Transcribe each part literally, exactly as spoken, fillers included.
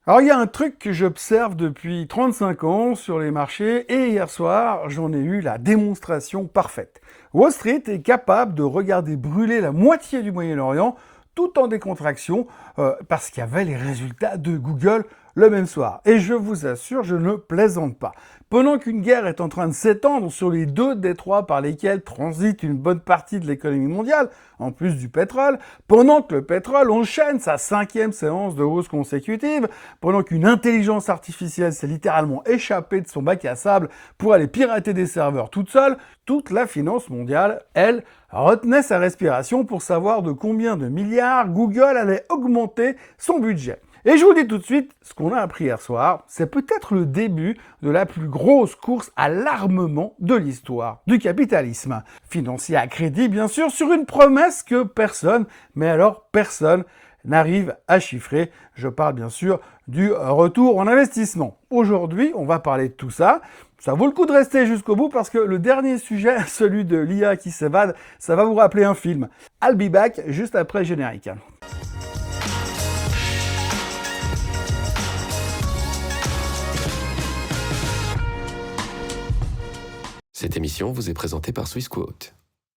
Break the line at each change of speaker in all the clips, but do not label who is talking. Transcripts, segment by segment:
Alors il y a un truc que j'observe depuis trente-cinq ans sur les marchés et hier soir j'en ai eu la démonstration parfaite. Wall Street est capable de regarder brûler la moitié du Moyen-Orient tout en décontraction euh, parce qu'il y avait les résultats de Google le même soir. Et je vous assure, je ne plaisante pas. Pendant qu'une guerre est en train de s'étendre sur les deux détroits par lesquels transite une bonne partie de l'économie mondiale, en plus du pétrole, pendant que le pétrole enchaîne sa cinquième séance de hausse consécutive, pendant qu'une intelligence artificielle s'est littéralement échappée de son bac à sable pour aller pirater des serveurs toute seule, toute la finance mondiale, elle, retenait sa respiration pour savoir de combien de milliards Google allait augmenter son budget. Et je vous dis tout de suite, ce qu'on a appris hier soir, c'est peut-être le début de la plus grosse course à l'armement de l'histoire du capitalisme. Financier à crédit, bien sûr, sur une promesse que personne, mais alors personne, n'arrive à chiffrer. Je parle bien sûr du retour en investissement. Aujourd'hui, on va parler de tout ça. Ça vaut le coup de rester jusqu'au bout parce que le dernier sujet, celui de l'I A qui s'évade, ça va vous rappeler un film. I'll be back juste après le générique.
Cette émission vous est présentée par Swissquote.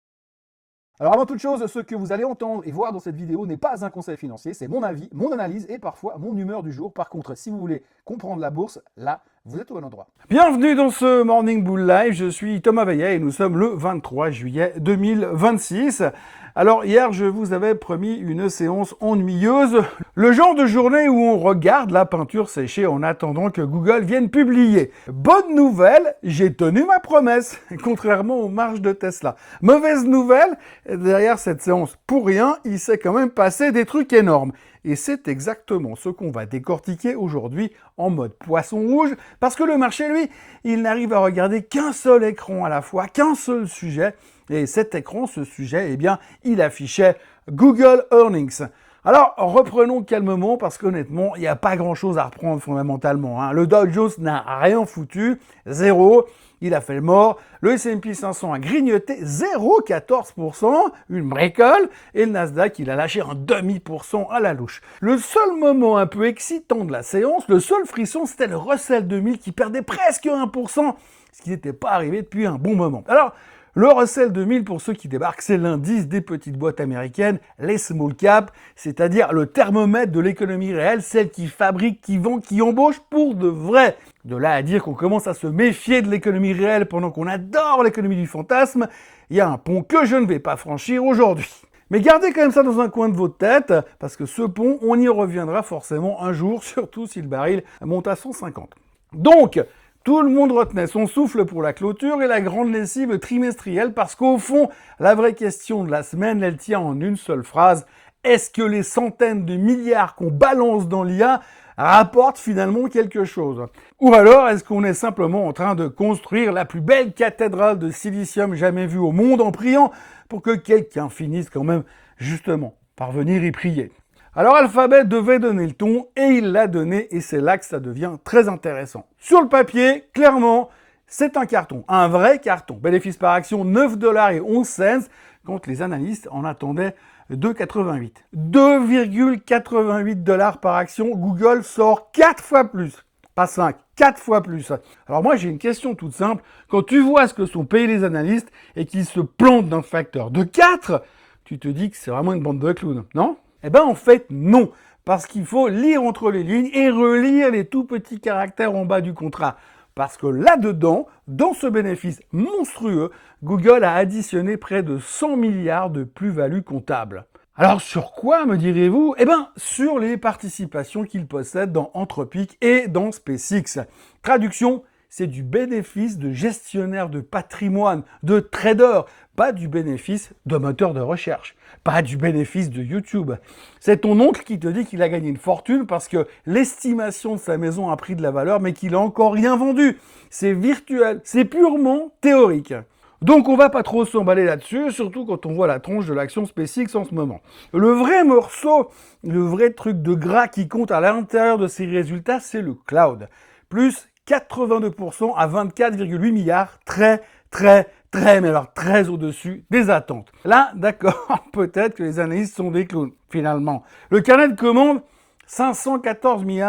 Alors avant toute chose, ce que vous allez entendre et voir dans cette vidéo n'est pas un conseil financier, c'est mon avis, mon analyse et parfois mon humeur du jour. Par contre, si vous voulez comprendre la bourse, là, vous êtes au bon endroit.
Bienvenue dans ce Morning Bull Live, je suis Thomas Veillet et nous sommes le vingt-trois juillet deux mille vingt-six. Alors hier, je vous avais promis une séance ennuyeuse, le genre de journée où on regarde la peinture sécher en attendant que Google vienne publier. Bonne nouvelle, j'ai tenu ma promesse, contrairement aux marges de Tesla. Mauvaise nouvelle, derrière cette séance pour rien, il s'est quand même passé des trucs énormes. Et c'est exactement ce qu'on va décortiquer aujourd'hui en mode poisson rouge, parce que le marché, lui, il n'arrive à regarder qu'un seul écran à la fois, qu'un seul sujet. Et cet écran, ce sujet, eh bien, il affichait Google Earnings. Alors, reprenons calmement, parce qu'honnêtement, il n'y a pas grand-chose à reprendre fondamentalement, hein. Le Dow Jones n'a rien foutu, zéro. Il a fait le mort. Le S and P cinq cents a grignoté zéro virgule quatorze pour cent, une bricole, et le Nasdaq, il a lâché un demi pour cent à la louche. Le seul moment un peu excitant de la séance, le seul frisson, c'était le Russell deux mille qui perdait presque un pour cent, ce qui n'était pas arrivé depuis un bon moment. Alors, le Russell deux mille, pour ceux qui débarquent, c'est l'indice des petites boîtes américaines, les small caps, c'est-à-dire le thermomètre de l'économie réelle, celle qui fabrique, qui vend, qui embauche pour de vrai. De là à dire qu'on commence à se méfier de l'économie réelle pendant qu'on adore l'économie du fantasme, il y a un pont que je ne vais pas franchir aujourd'hui. Mais gardez quand même ça dans un coin de votre tête, parce que ce pont, on y reviendra forcément un jour, surtout si le baril monte à cent cinquante. Donc, tout le monde retenait son souffle pour la clôture et la grande lessive trimestrielle parce qu'au fond, la vraie question de la semaine, elle tient en une seule phrase. Est-ce que les centaines de milliards qu'on balance dans l'I A rapportent finalement quelque chose? Ou alors, est-ce qu'on est simplement en train de construire la plus belle cathédrale de silicium jamais vue au monde en priant pour que quelqu'un finisse quand même justement par venir y prier? Alors Alphabet devait donner le ton et il l'a donné et c'est là que ça devient très intéressant. Sur le papier, clairement, c'est un carton, un vrai carton. Bénéfice par action neuf dollars et onze cents quand les analystes en attendaient deux virgule quatre-vingt-huit. deux virgule quatre-vingt-huit dollars par action, Google sort quatre fois plus. Pas cinq, quatre fois plus. Alors moi j'ai une question toute simple. Quand tu vois ce que sont payés les analystes et qu'ils se plantent d'un facteur de quatre, tu te dis que c'est vraiment une bande de clowns, non? Eh ben en fait non, parce qu'il faut lire entre les lignes et relire les tout petits caractères en bas du contrat. Parce que là-dedans, dans ce bénéfice monstrueux, Google a additionné près de cent milliards de plus-value comptable. Alors sur quoi, me direz-vous? Eh ben sur les participations qu'il possède dans Anthropic et dans SpaceX. Traduction, c'est du bénéfice de gestionnaire de patrimoine, de trader, pas du bénéfice de moteur de recherche, pas du bénéfice de YouTube. C'est ton oncle qui te dit qu'il a gagné une fortune parce que l'estimation de sa maison a pris de la valeur mais qu'il a encore rien vendu. C'est virtuel, c'est purement théorique. Donc on va pas trop s'emballer là-dessus, surtout quand on voit la tronche de l'action SpaceX en ce moment. Le vrai morceau, le vrai truc de gras qui compte à l'intérieur de ces résultats, c'est le cloud. Plus quatre-vingt-deux pour cent à vingt-quatre virgule huit milliards, très, très, très, mais alors très au-dessus des attentes. Là, d'accord, peut-être que les analystes sont des clowns, finalement. Le carnet de commandes, cinq cent quatorze milliards,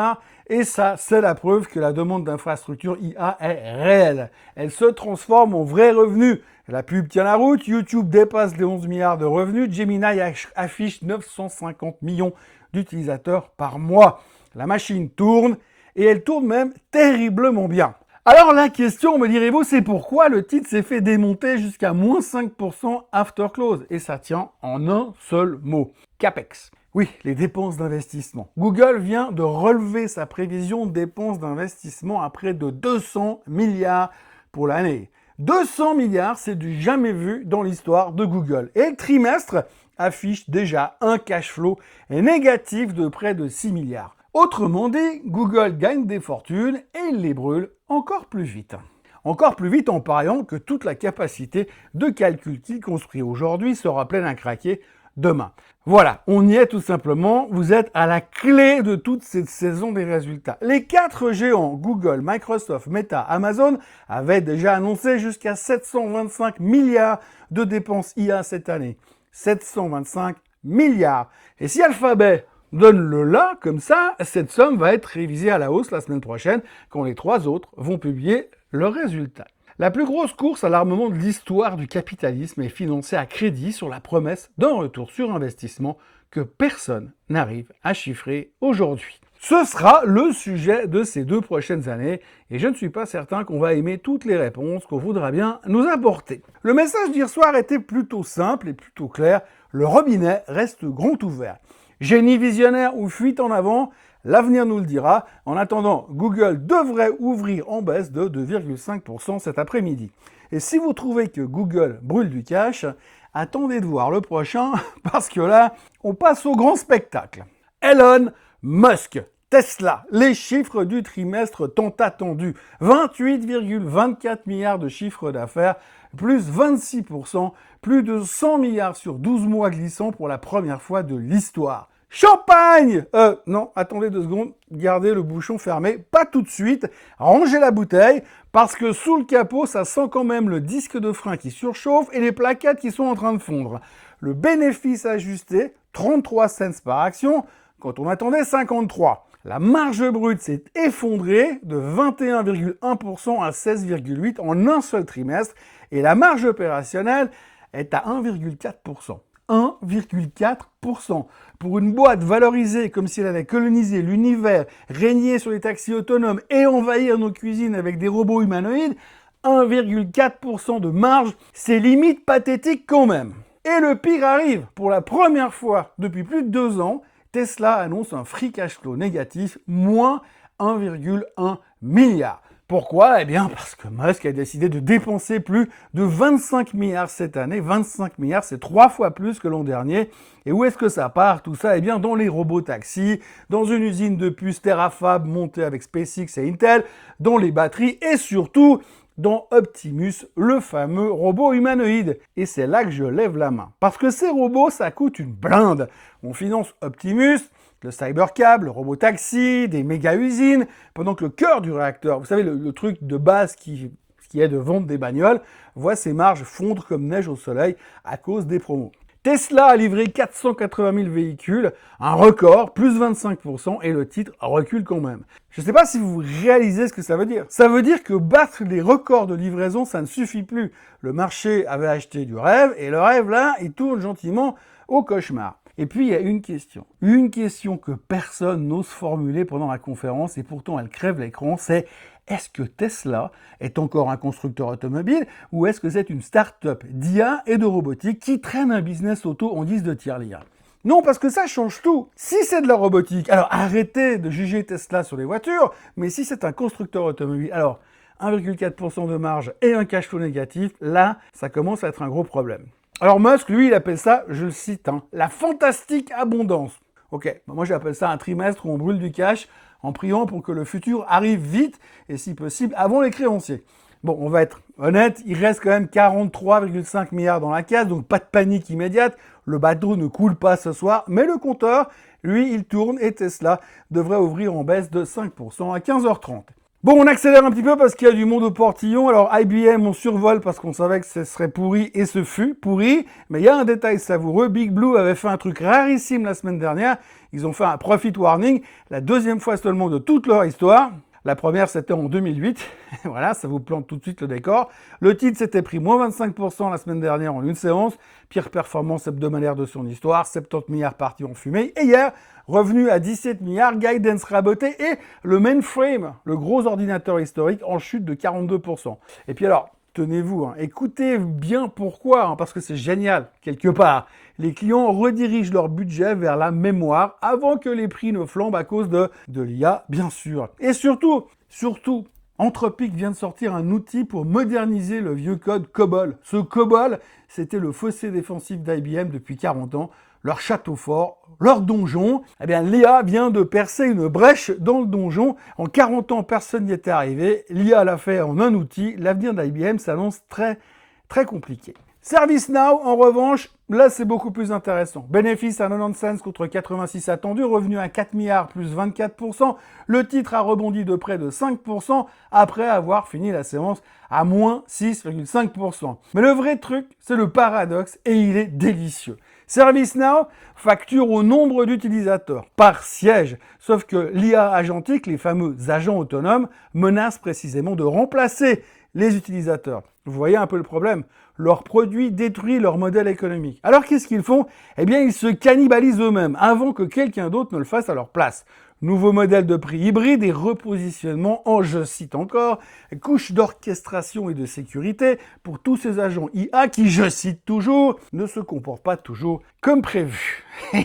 Et ça, c'est la preuve que la demande d'infrastructure I A est réelle. Elle se transforme en vrai revenu. La pub tient la route, YouTube dépasse les onze milliards de revenus, Gemini affiche neuf cent cinquante millions d'utilisateurs par mois. La machine tourne, et elle tourne même terriblement bien. Alors la question, me direz-vous, c'est pourquoi le titre s'est fait démonter jusqu'à moins cinq pour cent after close. Et ça tient en un seul mot, CAPEX. Oui, les dépenses d'investissement. Google vient de relever sa prévision de dépenses d'investissement à près de deux cents milliards pour l'année. deux cents milliards, c'est du jamais vu dans l'histoire de Google. Et le trimestre affiche déjà un cash flow négatif de près de six milliards. Autrement dit, Google gagne des fortunes et il les brûle encore plus vite. Encore plus vite en pariant que toute la capacité de calcul qu'il construit aujourd'hui sera pleine à craquer demain. Voilà, on y est tout simplement, vous êtes à la clé de toute cette saison des résultats. Les quatre géants, Google, Microsoft, Meta, Amazon, avaient déjà annoncé jusqu'à sept cent vingt-cinq milliards de dépenses I A cette année. sept cent vingt-cinq milliards. Et si Alphabet donne le là, comme ça, cette somme va être révisée à la hausse la semaine prochaine, quand les trois autres vont publier leurs résultats. La plus grosse course à l'armement de l'histoire du capitalisme est financée à crédit sur la promesse d'un retour sur investissement que personne n'arrive à chiffrer aujourd'hui. Ce sera le sujet de ces deux prochaines années, et je ne suis pas certain qu'on va aimer toutes les réponses qu'on voudra bien nous apporter. Le message d'hier soir était plutôt simple et plutôt clair, le robinet reste grand ouvert. Génie visionnaire ou fuite en avant, l'avenir nous le dira. En attendant, Google devrait ouvrir en baisse de deux virgule cinq pour cent cet après-midi. Et si vous trouvez que Google brûle du cash, attendez de voir le prochain, parce que là, on passe au grand spectacle. Elon Musk, Tesla, les chiffres du trimestre tant attendus. vingt-huit virgule vingt-quatre milliards de chiffre d'affaires, plus vingt-six pour cent, plus de cent milliards sur douze mois glissants pour la première fois de l'histoire. Champagne Euh, non, attendez deux secondes, gardez le bouchon fermé, pas tout de suite, rangez la bouteille, parce que sous le capot, ça sent quand même le disque de frein qui surchauffe et les plaquettes qui sont en train de fondre. Le bénéfice ajusté, trente-trois cents par action, quand on attendait cinquante-trois. La marge brute s'est effondrée de vingt et un virgule un pour cent à seize virgule huit pour cent en un seul trimestre, et la marge opérationnelle est à un virgule quatre pour cent. un virgule quatre pour cent. Pour une boîte valorisée comme si elle avait colonisé l'univers, régné sur les taxis autonomes et envahir nos cuisines avec des robots humanoïdes, un virgule quatre pour cent de marge, c'est limite pathétique quand même. Et le pire arrive, pour la première fois depuis plus de deux ans, Tesla annonce un free cash flow négatif, moins un virgule un milliard. Pourquoi ? Eh bien parce que Musk a décidé de dépenser plus de vingt-cinq milliards cette année. vingt-cinq milliards, c'est trois fois plus que l'an dernier. Et où est-ce que ça part tout ça ? Eh bien dans les robots taxis, dans une usine de puces Terafab montée avec SpaceX et Intel, dans les batteries et surtout dans Optimus, le fameux robot humanoïde. Et c'est là que je lève la main. Parce que ces robots, ça coûte une blinde. On finance Optimus, le cybercab, le robot taxi, des méga-usines, pendant que le cœur du réacteur, vous savez, le, le truc de base qui, qui est de vendre des bagnoles, voit ses marges fondre comme neige au soleil à cause des promos. Tesla a livré quatre cent quatre-vingt mille véhicules, un record, plus vingt-cinq pour cent, et le titre recule quand même. Je ne sais pas si vous réalisez ce que ça veut dire. Ça veut dire que battre les records de livraison, ça ne suffit plus. Le marché avait acheté du rêve, et le rêve, là, il tourne gentiment au cauchemar. Et puis, il y a une question. Une question que personne n'ose formuler pendant la conférence, et pourtant elle crève l'écran, c'est est-ce que Tesla est encore un constructeur automobile ou est-ce que c'est une start-up d'I A et de robotique qui traîne un business auto en guise de tirelire ? Non, parce que ça change tout. Si c'est de la robotique, alors arrêtez de juger Tesla sur les voitures, mais si c'est un constructeur automobile, alors un virgule quatre pour cent de marge et un cash flow négatif, là, ça commence à être un gros problème. Alors Musk, lui, il appelle ça, je le cite, hein, la fantastique abondance. Ok, moi j'appelle ça un trimestre où on brûle du cash en priant pour que le futur arrive vite et si possible avant les créanciers. Bon, on va être honnête, il reste quand même quarante-trois virgule cinq milliards dans la case, donc pas de panique immédiate, le bateau ne coule pas ce soir, mais le compteur, lui, il tourne et Tesla devrait ouvrir en baisse de cinq pour cent à quinze heures trente. Bon, on accélère un petit peu parce qu'il y a du monde au portillon. Alors, I B M, on survole parce qu'on savait que ce serait pourri et ce fut pourri. Mais il y a un détail savoureux. Big Blue avait fait un truc rarissime la semaine dernière. Ils ont fait un profit warning, la deuxième fois seulement de toute leur histoire. La première, c'était en deux mille huit. Voilà, ça vous plante tout de suite le décor. Le titre s'était pris moins vingt-cinq pour cent la semaine dernière en une séance. Pire performance hebdomadaire de son histoire. soixante-dix milliards partis en fumée. Et hier, revenu à dix-sept milliards, guidance raboté et le mainframe, le gros ordinateur historique, en chute de quarante-deux pour cent. Et puis alors, tenez-vous, hein, écoutez bien pourquoi, hein, parce que c'est génial, quelque part. Les clients redirigent leur budget vers la mémoire avant que les prix ne flambent à cause de, de l'I A, bien sûr. Et surtout, surtout, Anthropic vient de sortir un outil pour moderniser le vieux code COBOL. Ce COBOL, c'était le fossé défensif d'I B M depuis quarante ans. Leur château fort, leur donjon. Eh bien, l'I A vient de percer une brèche dans le donjon. En quarante ans, personne n'y était arrivé. L'I A l'a fait en un outil. L'avenir d'I B M s'annonce très, très compliqué. ServiceNow, en revanche, là, c'est beaucoup plus intéressant. Bénéfice à quatre-vingt-dix cents contre quatre-vingt-six attendus, revenu à quatre milliards plus vingt-quatre pour cent. Le titre a rebondi de près de cinq pour cent après avoir fini la séance à moins six virgule cinq pour cent. Mais le vrai truc, c'est le paradoxe et il est délicieux. ServiceNow facture au nombre d'utilisateurs par siège, sauf que l'I A agentique, les fameux agents autonomes, menace précisément de remplacer les utilisateurs. Vous voyez un peu le problème? Leur produit détruit leur modèle économique. Alors qu'est-ce qu'ils font? Eh bien, ils se cannibalisent eux-mêmes avant que quelqu'un d'autre ne le fasse à leur place. Nouveau modèle de prix hybride et repositionnement en, je cite encore, couche d'orchestration et de sécurité pour tous ces agents I A qui, je cite toujours, ne se comportent pas toujours comme prévu.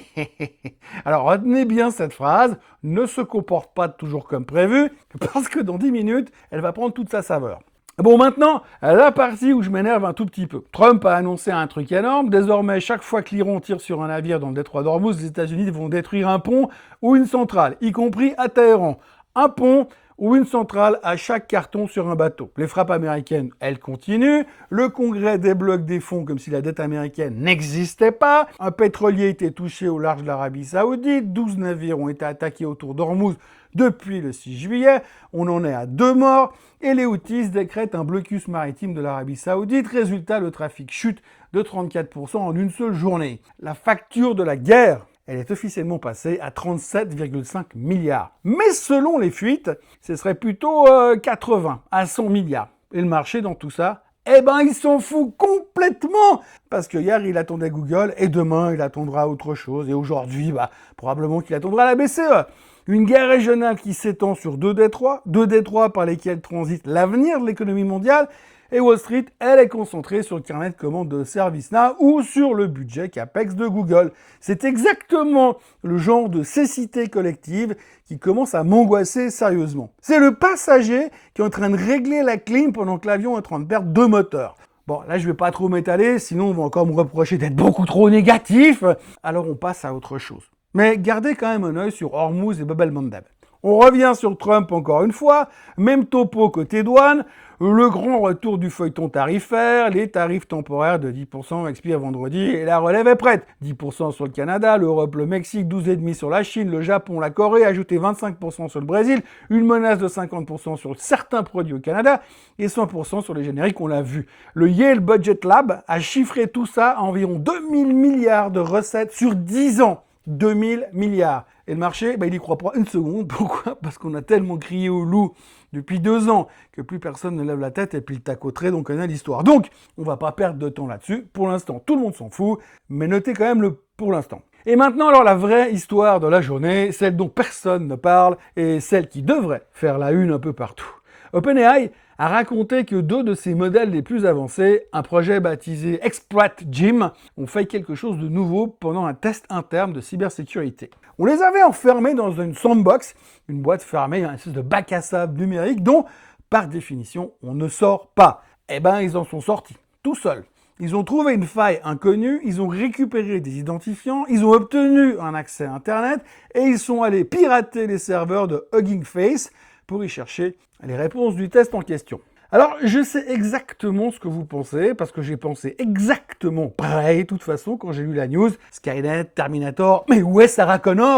Alors retenez bien cette phrase, ne se comportent pas toujours comme prévu, parce que dans dix minutes, elle va prendre toute sa saveur. Bon, maintenant, la partie où je m'énerve un tout petit peu. Trump a annoncé un truc énorme. Désormais, chaque fois que l'Iran tire sur un navire dans le détroit d'Ormuz, les États-Unis vont détruire un pont ou une centrale, y compris à Téhéran. Un pont ou une centrale à chaque carton sur un bateau. Les frappes américaines, elles continuent. Le Congrès débloque des fonds comme si la dette américaine n'existait pas. Un pétrolier était touché au large de l'Arabie Saoudite. douze navires ont été attaqués autour d'Ormuz depuis le six juillet. On en est à deux morts. Et les Houthis décrètent un blocus maritime de l'Arabie Saoudite. Résultat, le trafic chute de trente-quatre pour cent en une seule journée. La facture de la guerre, elle est officiellement passée à trente-sept virgule cinq milliards. Mais selon les fuites, ce serait plutôt euh, quatre-vingts à cent milliards. Et le marché dans tout ça, eh ben il s'en fout complètement. Parce que hier, il attendait Google et demain, il attendra autre chose. Et aujourd'hui, bah, probablement qu'il attendra la B C E. Une guerre régionale qui s'étend sur deux détroits, deux détroits par lesquels transite l'avenir de l'économie mondiale, et Wall Street, elle est concentrée sur le carnet de commandes de ServiceNow ou sur le budget CAPEX de Google. C'est exactement le genre de cécité collective qui commence à m'angoisser sérieusement. C'est le passager qui est en train de régler la clim pendant que l'avion est en train de perdre deux moteurs. Bon, là, je vais pas trop m'étaler, sinon on va encore me reprocher d'être beaucoup trop négatif. Alors on passe à autre chose. Mais gardez quand même un œil sur Hormuz et Bab el-Mandeb. On revient sur Trump encore une fois, même topo côté douane, le grand retour du feuilleton tarifaire, les tarifs temporaires de dix pour cent expirent vendredi et la relève est prête. dix pour cent sur le Canada, l'Europe, le Mexique, douze virgule cinq pour cent sur la Chine, le Japon, la Corée, ajouté vingt-cinq pour cent sur le Brésil, une menace de cinquante pour cent sur certains produits au Canada et cent pour cent sur les génériques, on l'a vu. Le Yale Budget Lab a chiffré tout ça à environ deux mille milliards de recettes sur dix ans. deux mille milliards. Et le marché, bah, il n'y croit pas une seconde. Pourquoi? Parce qu'on a tellement crié au loup depuis deux ans que plus personne ne lève la tête et puis le tacoterait, donc on connaît l'histoire. Donc, on va pas perdre de temps là-dessus. Pour l'instant, tout le monde s'en fout, mais notez quand même le pour l'instant. Et maintenant, alors, la vraie histoire de la journée, celle dont personne ne parle et celle qui devrait faire la une un peu partout. OpenAI a raconté que deux de ses modèles les plus avancés, un projet baptisé Exploit Gym, ont fait quelque chose de nouveau pendant un test interne de cybersécurité. On les avait enfermés dans une sandbox, une boîte fermée, une espèce de bac à sable numérique dont, par définition, on ne sort pas. Eh ben, ils en sont sortis, tout seuls. Ils ont trouvé une faille inconnue, ils ont récupéré des identifiants, ils ont obtenu un accès à Internet et ils sont allés pirater les serveurs de Hugging Face pour y chercher les réponses du test en question. Alors, je sais exactement ce que vous pensez, parce que j'ai pensé exactement pareil, de toute façon, quand j'ai lu la news. Skynet, Terminator, mais où est Sarah Connor?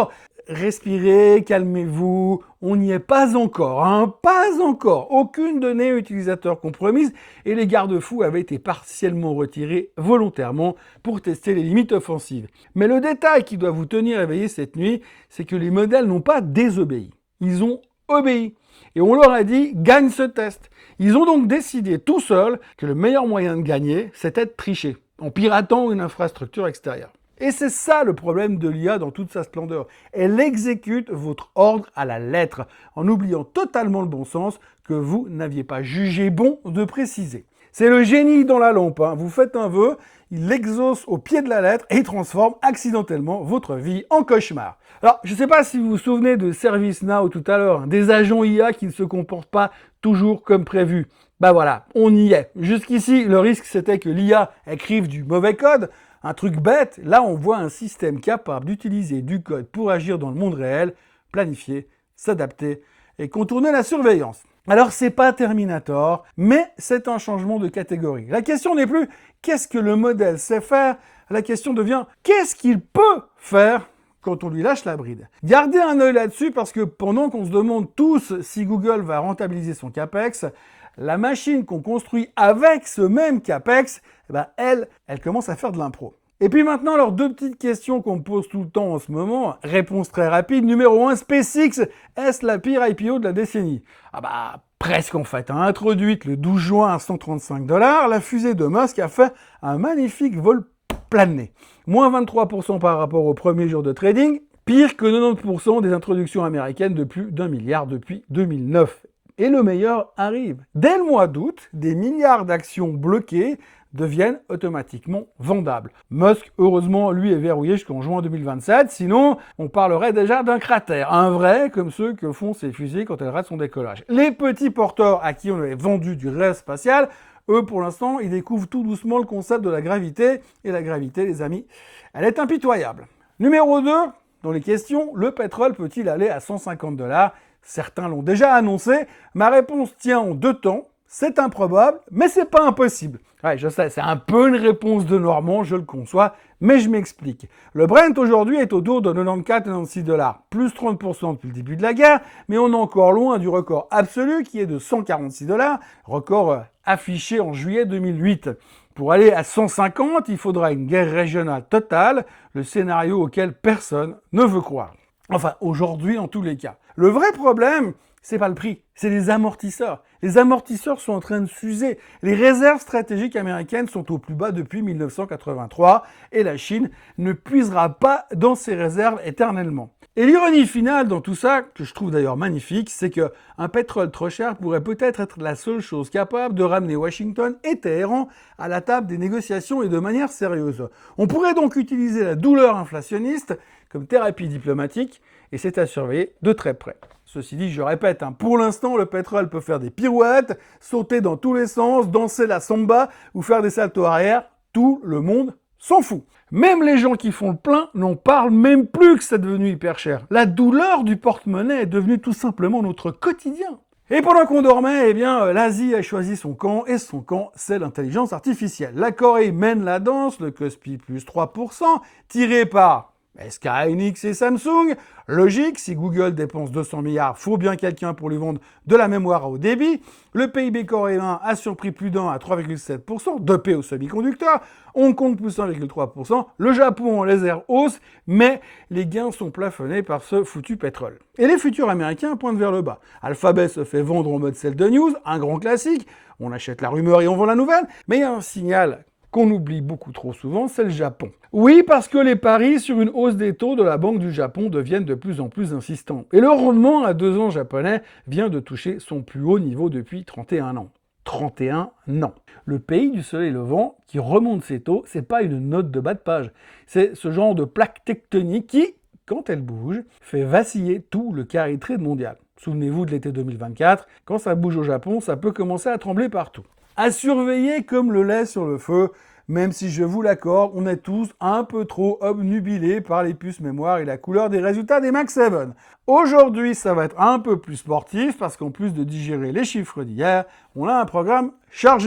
respirez, calmez-vous, on n'y est pas encore, hein, pas encore. Aucune donnée utilisateur compromise et les garde-fous avaient été partiellement retirés volontairement pour tester les limites offensives. Mais le détail qui doit vous tenir éveillé cette nuit, c'est que les modèles n'ont pas désobéi, ils ont obéi. Et on leur a dit, gagne ce test. Ils ont donc décidé tout seuls que le meilleur moyen de gagner, c'était de tricher, en piratant une infrastructure extérieure. Et c'est ça le problème de l'I A dans toute sa splendeur. Elle exécute votre ordre à la lettre, en oubliant totalement le bon sens que vous n'aviez pas jugé bon de préciser. C'est le génie dans la lampe, hein. Vous faites un vœu, il l'exauce au pied de la lettre et transforme accidentellement votre vie en cauchemar. Alors, je ne sais pas si vous vous souvenez de ServiceNow tout à l'heure, hein, des agents I A qui ne se comportent pas toujours comme prévu. Bah voilà, on y est. Jusqu'ici, le risque c'était que l'I A écrive du mauvais code, un truc bête. Là, on voit un système capable d'utiliser du code pour agir dans le monde réel, planifier, s'adapter et contourner la surveillance. Alors, c'est pas Terminator, mais c'est un changement de catégorie. La question n'est plus qu'est-ce que le modèle sait faire, la question devient qu'est-ce qu'il peut faire quand on lui lâche la bride. Gardez un œil là-dessus parce que pendant qu'on se demande tous si Google va rentabiliser son CAPEX, la machine qu'on construit avec ce même CAPEX, eh ben elle, elle commence à faire de l'impro. Et puis maintenant, alors deux petites questions qu'on me pose tout le temps en ce moment. Réponse très rapide. Numéro un, SpaceX, est-ce la pire I P O de la décennie? Ah bah, presque en fait. Hein. Introduite le douze juin à cent trente-cinq dollars, la fusée de Musk a fait un magnifique vol plané. Moins vingt-trois pour cent par rapport au premier jour de trading, pire que quatre-vingt-dix pour cent des introductions américaines de plus d'un milliard depuis deux mille neuf. Et le meilleur arrive. Dès le mois d'août, des milliards d'actions bloquées deviennent automatiquement vendables. Musk, heureusement, lui est verrouillé jusqu'en juin deux mille vingt-sept, sinon on parlerait déjà d'un cratère, un vrai comme ceux que font ces fusées quand elles ratent son décollage. Les petits porteurs à qui on avait vendu du rêve spatial, eux pour l'instant, ils découvrent tout doucement le concept de la gravité, et la gravité, les amis, elle est impitoyable. Numéro deux, dans les questions, le pétrole peut-il aller à cent cinquante dollars? Certains l'ont déjà annoncé, ma réponse tient en deux temps. C'est improbable, mais c'est pas impossible. Ouais, je sais, c'est un peu une réponse de Normand, je le conçois, mais je m'explique. Le Brent aujourd'hui est autour de quatre-vingt-quatorze à quatre-vingt-seize dollars, plus trente pour cent depuis le début de la guerre, mais on est encore loin du record absolu qui est de cent quarante-six dollars, record euh, affiché en juillet deux mille huit. Pour aller à cent cinquante, il faudra une guerre régionale totale, le scénario auquel personne ne veut croire. Enfin, aujourd'hui en tous les cas. Le vrai problème, c'est pas le prix, c'est les amortisseurs. Les amortisseurs sont en train de s'user. Les réserves stratégiques américaines sont au plus bas depuis mille neuf cent quatre-vingt-trois et la Chine ne puisera pas dans ses réserves éternellement. Et l'ironie finale dans tout ça, que je trouve d'ailleurs magnifique, c'est que un pétrole trop cher pourrait peut-être être la seule chose capable de ramener Washington et Téhéran à la table des négociations et de manière sérieuse. On pourrait donc utiliser la douleur inflationniste comme thérapie diplomatique et c'est à surveiller de très près. Ceci dit, je répète, hein, pour l'instant, le pétrole peut faire des pirouettes, sauter dans tous les sens, danser la samba ou faire des saltos arrière. Tout le monde s'en fout. Même les gens qui font le plein n'en parlent même plus que c'est devenu hyper cher. La douleur du porte-monnaie est devenue tout simplement notre quotidien. Et pendant qu'on dormait, eh bien, l'Asie a choisi son camp, et son camp, c'est l'intelligence artificielle. La Corée mène la danse, le Kospi plus trois pour cent, tiré par S K Hynix et Samsung. Logique, si Google dépense deux cents milliards, faut bien quelqu'un pour lui vendre de la mémoire à haut débit. Le P I B coréen a surpris plus d'un à trois virgule sept pour cent, dopé aux semi-conducteurs. Hong Kong plus un virgule trois pour cent. Le Japon en légère hausse, mais les gains sont plafonnés par ce foutu pétrole. Et les futurs américains pointent vers le bas. Alphabet se fait vendre en mode sell de news, un grand classique. On achète la rumeur et on vend la nouvelle. Mais il y a un signal qu'on oublie beaucoup trop souvent, c'est le Japon. Oui, parce que les paris sur une hausse des taux de la Banque du Japon deviennent de plus en plus insistants. Et le rendement à deux ans japonais vient de toucher son plus haut niveau depuis trente et un ans. trente et un ans. Le pays du soleil levant qui remonte ses taux, c'est pas une note de bas de page. C'est ce genre de plaque tectonique qui, quand elle bouge, fait vaciller tout le carré trade mondial. Souvenez-vous de l'été deux mille vingt-quatre, quand ça bouge au Japon, ça peut commencer à trembler partout. À surveiller comme le lait sur le feu, même si je vous l'accorde, on est tous un peu trop obnubilés par les puces mémoire et la couleur des résultats des Max sept. Aujourd'hui, ça va être un peu plus sportif parce qu'en plus de digérer les chiffres d'hier, on a un programme chargé.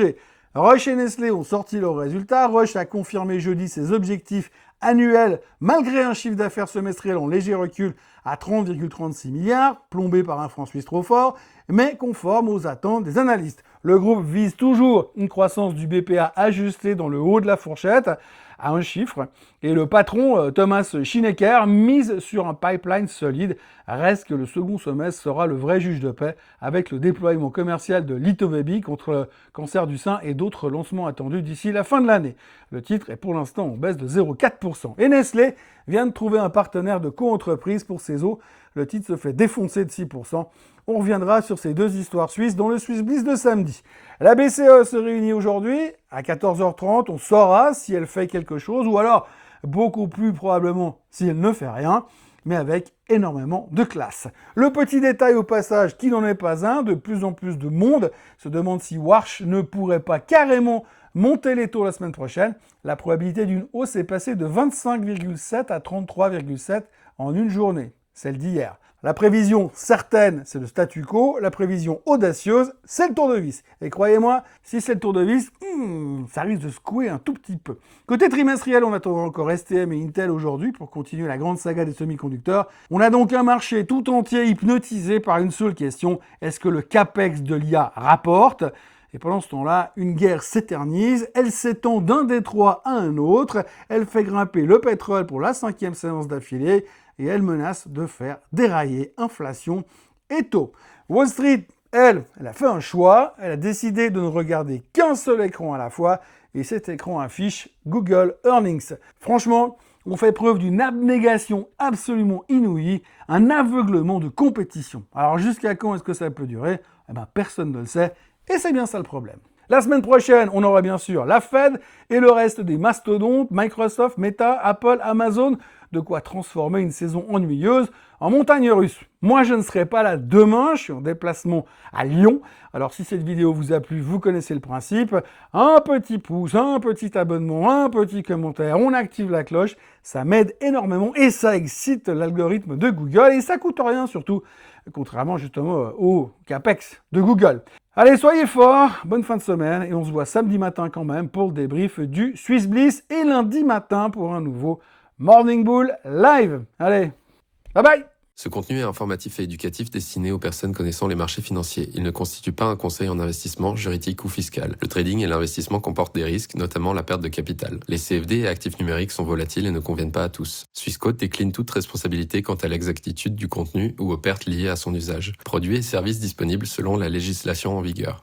Roche et Nestlé ont sorti leurs résultats. Roche a confirmé jeudi ses objectifs annuels malgré un chiffre d'affaires semestriel en léger recul à trente virgule trente-six milliards, plombé par un franc suisse trop fort, mais conforme aux attentes des analystes. Le groupe vise toujours une croissance du B P A ajustée dans le haut de la fourchette à un chiffre, et le patron Thomas Schinecker mise sur un pipeline solide. Reste que le second semestre sera le vrai juge de paix avec le déploiement commercial de Litovebi contre le cancer du sein et d'autres lancements attendus d'ici la fin de l'année. Le titre est pour l'instant en baisse de zéro virgule quatre pour cent. Et Nestlé vient de trouver un partenaire de co-entreprise pour ses eaux. Le titre se fait défoncer de six pour cent. On reviendra sur ces deux histoires suisses dans le Swiss Bliss de samedi. La B C E se réunit aujourd'hui à quatorze heures trente. On saura si elle fait quelque chose ou alors, beaucoup plus probablement, si elle ne fait rien, mais avec énormément de classe. Le petit détail au passage qui n'en est pas un, de plus en plus de monde se demande si Warsh ne pourrait pas carrément monter les taux la semaine prochaine. La probabilité d'une hausse est passée de vingt-cinq virgule sept à trente-trois virgule sept en une journée, celle d'hier. La prévision certaine, c'est le statu quo. La prévision audacieuse, c'est le tour de vis. Et croyez-moi, si c'est le tour de vis, hmm, ça risque de secouer un tout petit peu. Côté trimestriel, on attendra encore S T M et Intel aujourd'hui pour continuer la grande saga des semi-conducteurs. On a donc un marché tout entier hypnotisé par une seule question. Est-ce que le capex de l'I A rapporte ? Et pendant ce temps-là, une guerre s'éternise, elle s'étend d'un détroit à un autre, elle fait grimper le pétrole pour la cinquième séance d'affilée, et elle menace de faire dérailler inflation et taux. Wall Street, elle, elle a fait un choix, elle a décidé de ne regarder qu'un seul écran à la fois, et cet écran affiche Google Earnings. Franchement, on fait preuve d'une abnégation absolument inouïe, un aveuglement de compétition. Alors jusqu'à quand est-ce que ça peut durer ? Eh ben, personne ne le sait, et c'est bien ça le problème. La semaine prochaine, on aura bien sûr la Fed et le reste des mastodontes, Microsoft, Meta, Apple, Amazon, de quoi transformer une saison ennuyeuse en montagne russe. Moi, je ne serai pas là demain, je suis en déplacement à Lyon. Alors si cette vidéo vous a plu, vous connaissez le principe. Un petit pouce, un petit abonnement, un petit commentaire, on active la cloche, ça m'aide énormément et ça excite l'algorithme de Google et ça coûte rien surtout, contrairement justement au capex de Google. Allez, soyez forts, bonne fin de semaine et on se voit samedi matin quand même pour le débrief du Swiss Bliss et lundi matin pour un nouveau Morning Bull Live. Allez, bye bye.
Ce contenu est informatif et éducatif destiné aux personnes connaissant les marchés financiers. Il ne constitue pas un conseil en investissement, juridique ou fiscal. Le trading et l'investissement comportent des risques, notamment la perte de capital. Les C F D et actifs numériques sont volatiles et ne conviennent pas à tous. Swissquote décline toute responsabilité quant à l'exactitude du contenu ou aux pertes liées à son usage. Produits et services disponibles selon la législation en vigueur.